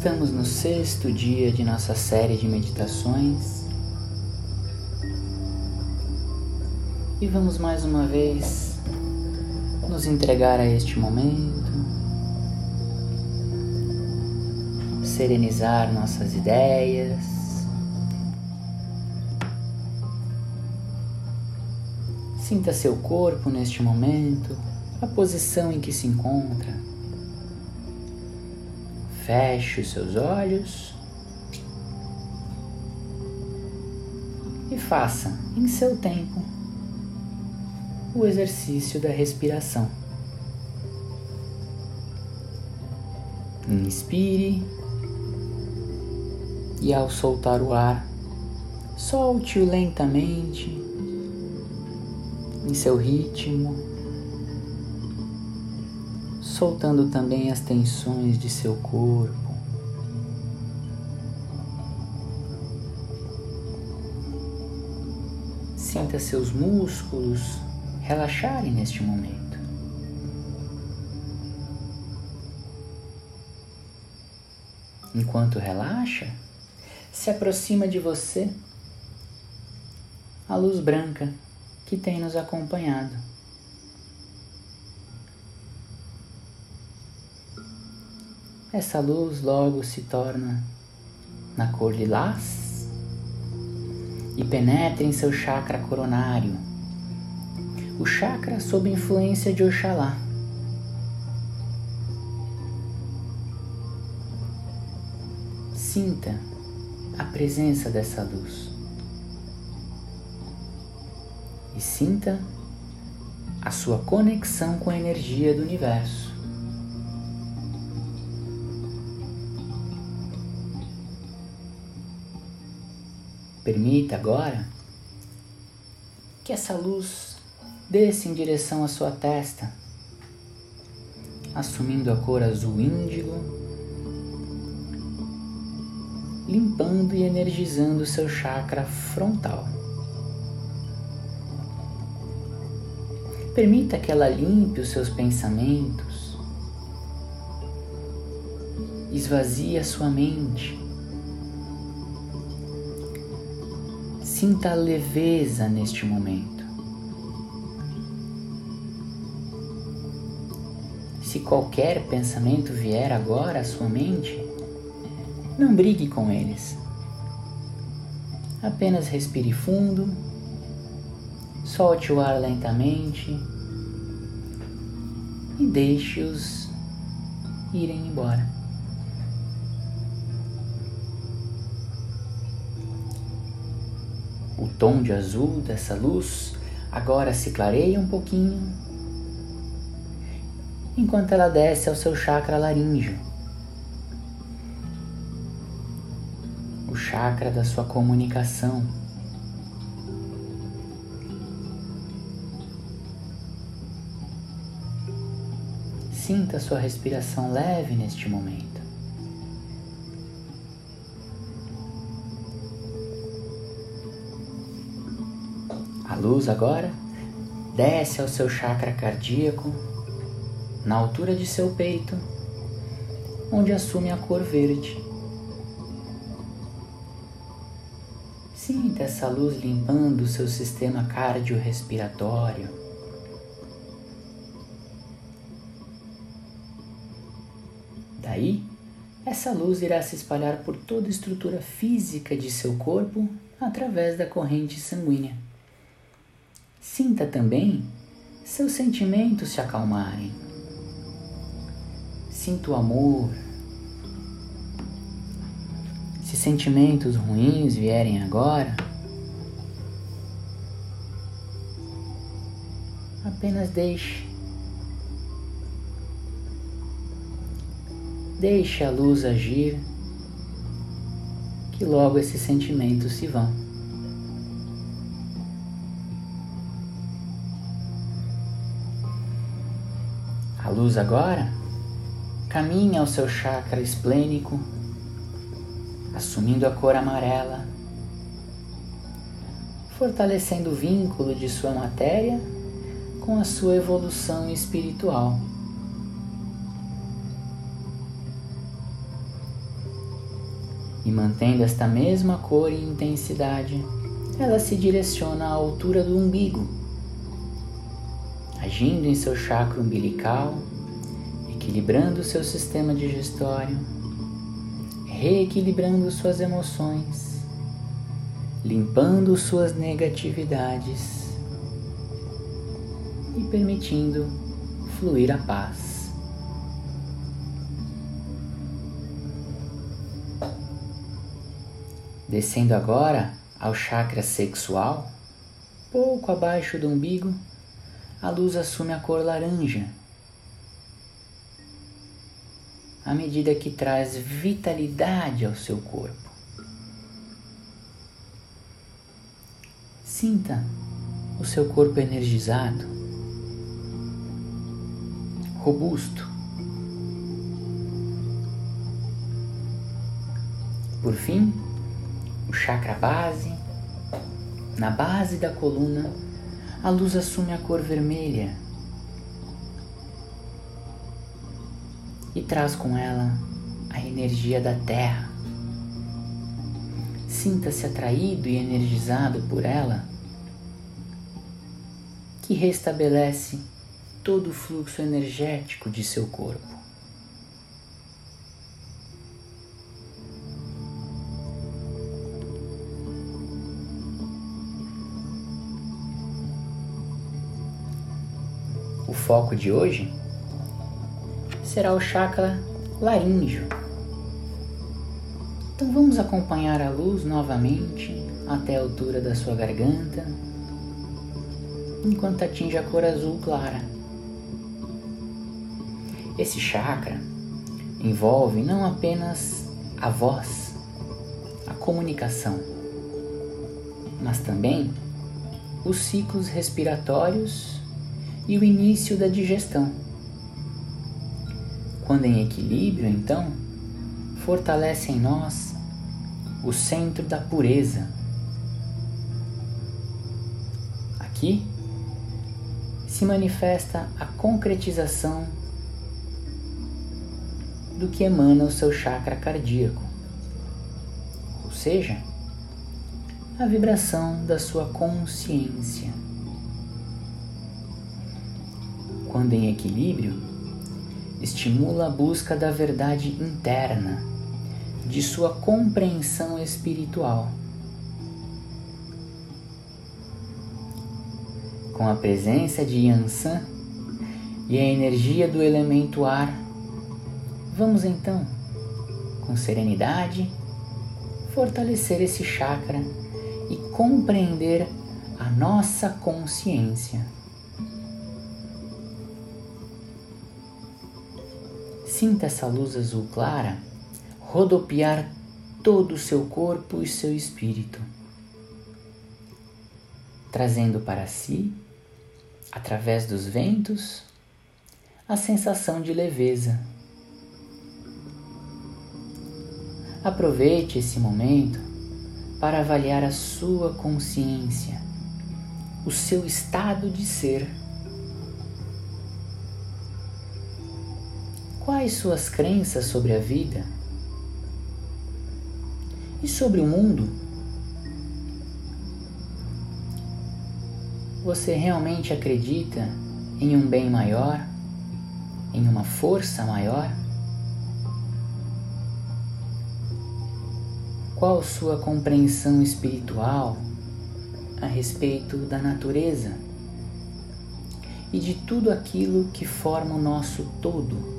Estamos no 6º dia de nossa série de meditações e vamos mais uma vez nos entregar a este momento, serenizar nossas ideias, sinta seu corpo neste momento, a posição em que se encontra. Feche os seus olhos e faça, em seu tempo, o exercício da respiração. Inspire e, ao soltar o ar, solte-o lentamente, em seu ritmo, soltando também as tensões de seu corpo. Sinta seus músculos relaxarem neste momento. Enquanto relaxa, se aproxima de você a luz branca que tem nos acompanhado. Essa luz logo se torna na cor lilás e penetra em seu chakra coronário, o chakra sob influência de Oxalá. Sinta a presença dessa luz e sinta a sua conexão com a energia do universo. Permita agora que essa luz desça em direção à sua testa, assumindo a cor azul índigo, limpando e energizando o seu chakra frontal. Permita que ela limpe os seus pensamentos, esvazie a sua mente. Sinta a leveza neste momento. Se qualquer pensamento vier agora à sua mente, não brigue com eles. Apenas respire fundo, solte o ar lentamente e deixe-os irem embora. O tom de azul dessa luz agora se clareia um pouquinho, enquanto ela desce ao seu chakra laríngeo, o chakra da sua comunicação. Sinta a sua respiração leve neste momento. A luz agora desce ao seu chakra cardíaco, na altura de seu peito, onde assume a cor verde. Sinta essa luz limpando o seu sistema cardiorrespiratório. Daí, essa luz irá se espalhar por toda a estrutura física de seu corpo através da corrente sanguínea. Sinta também seus sentimentos se acalmarem. Sinta o amor. Se sentimentos ruins vierem agora, apenas deixe. Deixe a luz agir, que logo esses sentimentos se vão. A luz agora caminha ao seu chakra esplênico, assumindo a cor amarela, fortalecendo o vínculo de sua matéria com a sua evolução espiritual. E mantendo esta mesma cor e intensidade, ela se direciona à altura do umbigo, agindo em seu chakra umbilical, equilibrando seu sistema digestório, reequilibrando suas emoções, limpando suas negatividades e permitindo fluir a paz. Descendo agora ao chakra sexual, pouco abaixo do umbigo, a luz assume a cor laranja, à medida que traz vitalidade ao seu corpo. Sinta o seu corpo energizado, robusto. Por fim, o chakra base, na base da coluna, a luz assume a cor vermelha e traz com ela a energia da terra. Sinta-se atraído e energizado por ela, que restabelece todo o fluxo energético de seu corpo. O foco de hoje será o chakra laríngeo. Então vamos acompanhar a luz novamente até a altura da sua garganta, enquanto atinge a cor azul clara. Esse chakra envolve não apenas a voz, a comunicação, mas também os ciclos respiratórios e o início da digestão. Quando em equilíbrio, então, fortalece em nós o centro da pureza. Aqui se manifesta a concretização do que emana o seu chakra cardíaco, ou seja, a vibração da sua consciência. Quando em equilíbrio, estimula a busca da verdade interna, de sua compreensão espiritual. Com a presença de Yansan e a energia do elemento ar, vamos então, com serenidade, fortalecer esse chakra e compreender a nossa consciência. Sinta essa luz azul clara rodopiar todo o seu corpo e seu espírito, trazendo para si, através dos ventos, a sensação de leveza. Aproveite esse momento para avaliar a sua consciência, o seu estado de ser. Quais suas crenças sobre a vida e sobre o mundo? Você realmente acredita em um bem maior, em uma força maior? Qual sua compreensão espiritual a respeito da natureza e de tudo aquilo que forma o nosso todo?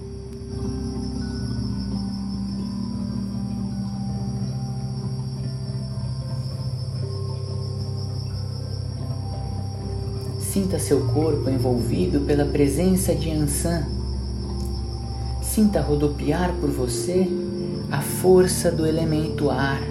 Sinta seu corpo envolvido pela presença de Yansan. Sinta rodopiar por você a força do elemento ar.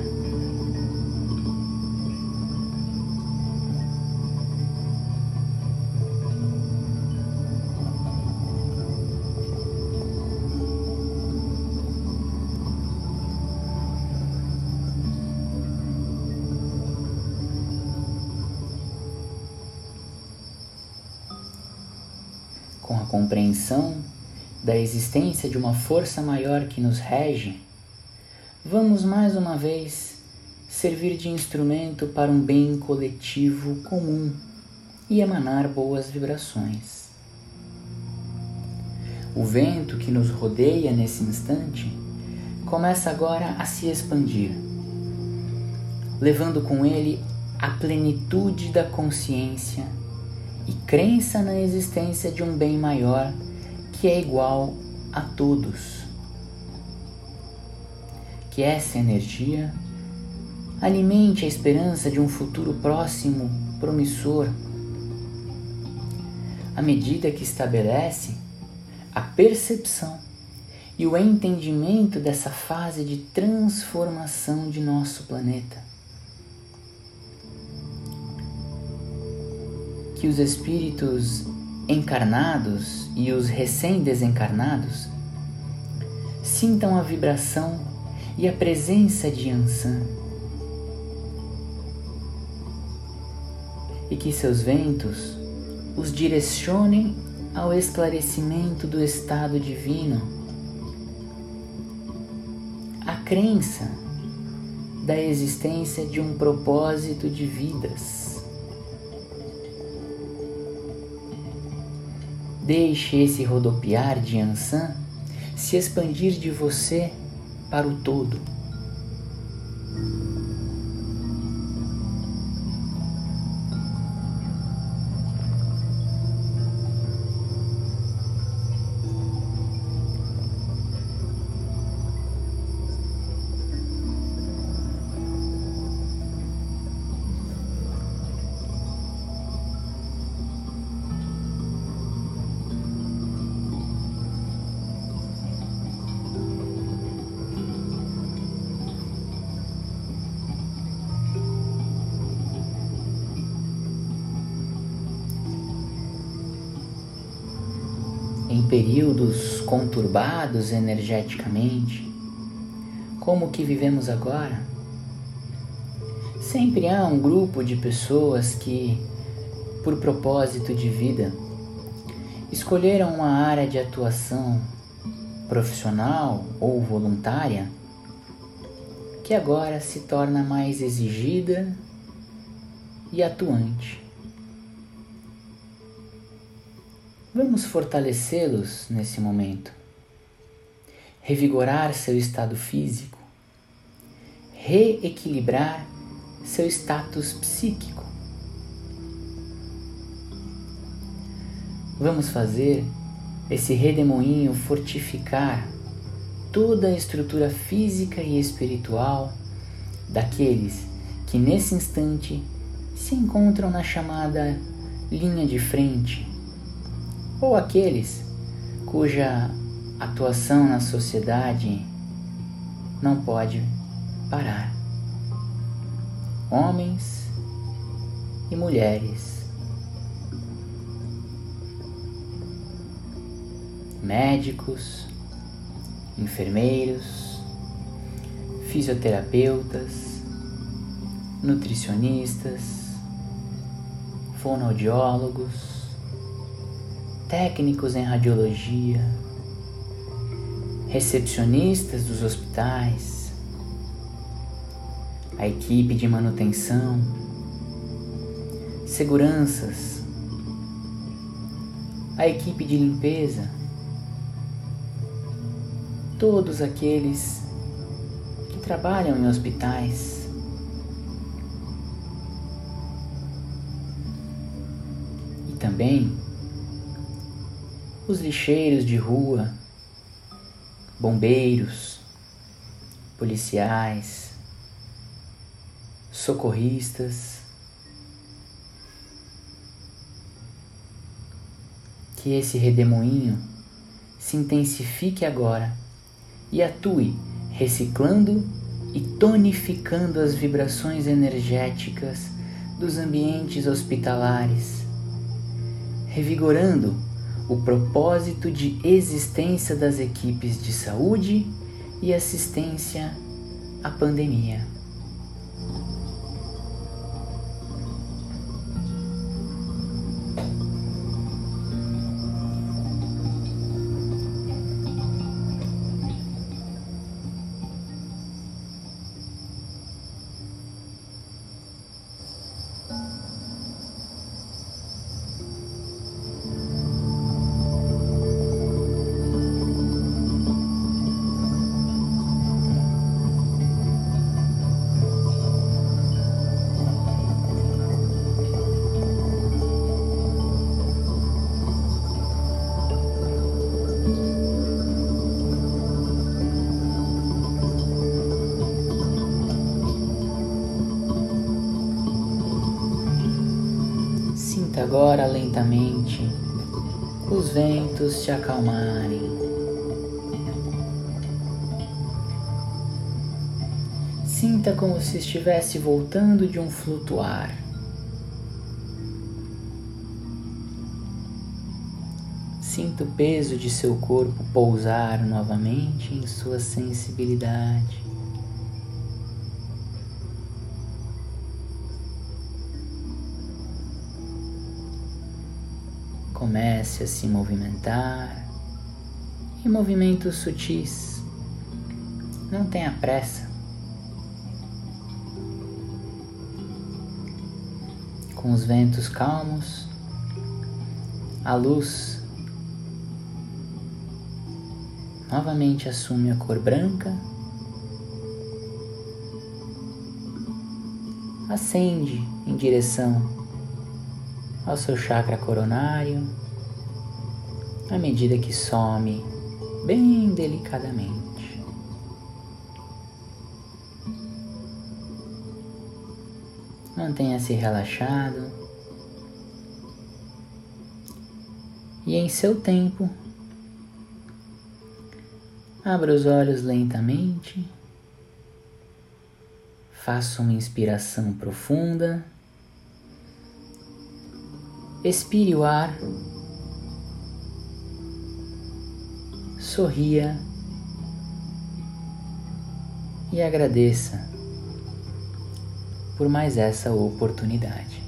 Com a compreensão da existência de uma força maior que nos rege, vamos mais uma vez servir de instrumento para um bem coletivo comum e emanar boas vibrações. O vento que nos rodeia nesse instante começa agora a se expandir, levando com ele a plenitude da consciência e crença na existência de um bem maior que é igual a todos. Que essa energia alimente a esperança de um futuro próximo promissor, à medida que estabelece a percepção e o entendimento dessa fase de transformação de nosso planeta. Que os espíritos encarnados e os recém-desencarnados sintam a vibração e a presença de Yansan, e que seus ventos os direcionem ao esclarecimento do estado divino, a crença da existência de um propósito de vidas. Deixe esse rodopiar de Yansan se expandir de você para o todo. Em períodos conturbados energeticamente, como o que vivemos agora, sempre há um grupo de pessoas que, por propósito de vida, escolheram uma área de atuação profissional ou voluntária que agora se torna mais exigida e atuante. Vamos fortalecê-los nesse momento, revigorar seu estado físico, reequilibrar seu status psíquico. Vamos fazer esse redemoinho fortificar toda a estrutura física e espiritual daqueles que nesse instante se encontram na chamada linha de frente, ou aqueles cuja atuação na sociedade não pode parar. Homens e mulheres, médicos, enfermeiros, fisioterapeutas, nutricionistas, fonoaudiólogos, técnicos em radiologia, recepcionistas dos hospitais, a equipe de manutenção, seguranças, a equipe de limpeza, todos aqueles que trabalham em hospitais, e também os lixeiros de rua, bombeiros, policiais, socorristas. Que esse redemoinho se intensifique agora e atue reciclando e tonificando as vibrações energéticas dos ambientes hospitalares, revigorando o propósito de existência das equipes de saúde e assistência à pandemia. Sinta agora lentamente os ventos se acalmarem. Sinta como se estivesse voltando de um flutuar. Sinta o peso de seu corpo pousar novamente em sua sensibilidade. Comece a se movimentar em movimentos sutis. Não tenha pressa. Com os ventos calmos, a luz novamente assume a cor branca, ascende em direção ao seu chakra coronário, à medida que some bem delicadamente. Mantenha-se relaxado e, em seu tempo, abra os olhos lentamente, faça uma inspiração profunda, expire o ar, sorria e agradeça por mais essa oportunidade.